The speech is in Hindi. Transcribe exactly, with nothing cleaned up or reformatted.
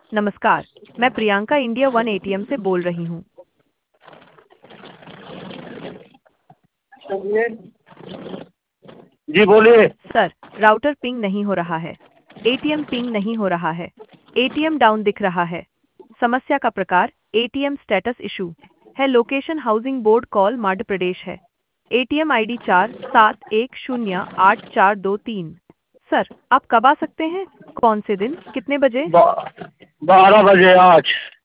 नमस्कार, मैं प्रियंका इंडिया वन एटीएम से बोल रही हूँ। जी बोलिए। सर, राउटर पिंग नहीं हो रहा है। एटीएम पिंग नहीं हो रहा है। एटीएम डाउन दिख रहा है। समस्या का प्रकार एटीएम स्टेटस इशू है। लोकेशन हाउसिंग बोर्ड कॉल मध्य प्रदेश है। एटीएम आईडी चार सात एक शून्य आठ चार दो तीन। सर, आप कब आ सकते हैं? कौन से दिन? कितने बजे? बा- बारह बजे आज।